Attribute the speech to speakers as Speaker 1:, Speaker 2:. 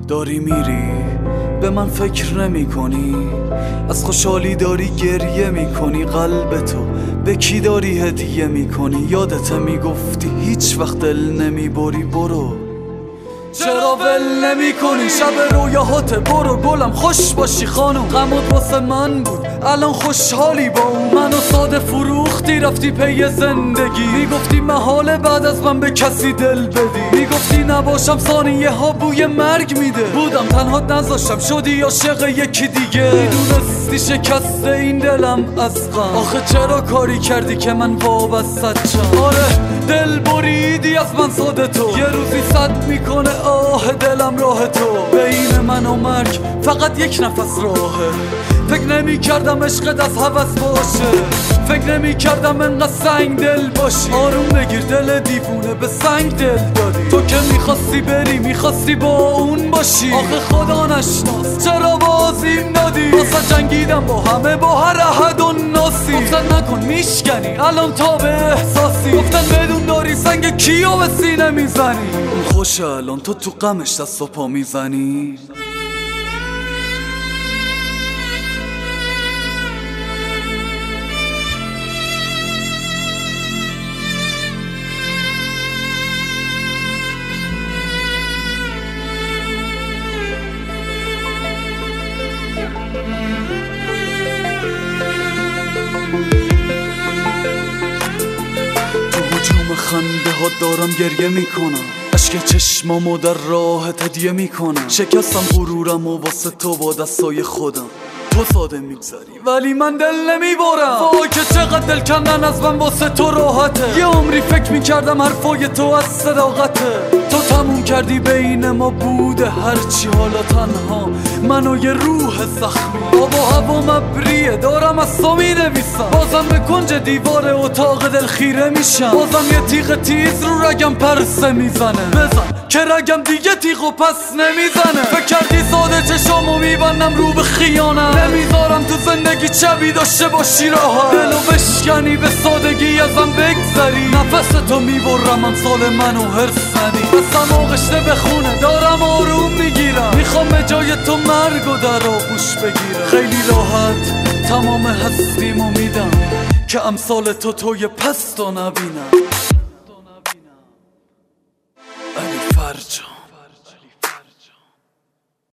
Speaker 1: داری میری به من فکر نمی کنی، از خوشحالی داری گریه می کنی، قلب تو به کی داری هدیه می کنی؟ یادت میگفتی هیچ وقت دل نمی بری، برو چرا ول نمی کنی؟ شب رویاهات برو گلم خوش باشی خانم، غمت واسه من بود الان خوشحالی با اون، منو ساده فروختی رفتی پی زندگی، میگفتی محاله بعد از من به کسی دل بدی، میگفتی نباشم ثانیه ها بوی مرگ میده، بودم تنها نذاشتم شدی عاشق یکی دیگه، میدونستی شکسته این دلم از غم، آخه چرا کاری کردی که من وابستت شم؟ آره دل بریدی از من ساده تو، یه روزی صد میکنه آه دلم راه تو، بین من و مرگ فقط یک نفس راهه، فکر نمی کردم عشقت از هوس باشه، فکر نمی کردم انقدر سنگ دل باشی، آروم بگیر دل دیوونه به سنگ دل دادی، تو که میخواستی بری میخواستی با اون باشی، آخه خدا نشناس چرا بازیم دادی، واسه جنگیدم با همه با هر احد و ناسی، گفتن نکن میشکنی الان تا به احساسی، گفتن بدون داری سنگ کیو به سینه میزنی، اون خوشه الان تو غمش دست و پا میزنی. خنده ها دارم گریه میکنم، اشک چشمامو در راهت هدیه میکنم، شکستم غرورم و واسه تو با دستای خودم، تو ساده میگذری ولی من دل نمیبرم، وای که چقدر دل کندن از من واسه تو راحته، یه عمری فکر میکردم حرفای تو از صداقته، تو تموم کردی بین ما بوده هرچی، حالا تنها من و یه روح زخمی، آب و هوا مبریه دارم از تو مینویسم، بازم به کنج دیوار اتاق دل خیره میشم، بازم یه تیغ تیز رو رگم پرسه میزنه، بزن که رگم دیگه تیغ و پس نمیزنه، فکر کردی ساده چشامو میبندم رو به خیانت، نمیذارم تو زندگی چبی داشته باشی راحت، دلو بشکنی به سادگی ازم بگذری، نفس تو میبرم امثال منو هرس ندی، بسم آغشته به خونه دارم آروم میگیرم، میخوام به جای تو مرگ و در آغوش بگیرم، خیلی راحت تمام هستیمو میدم که امثال تو توی پستو نبینم.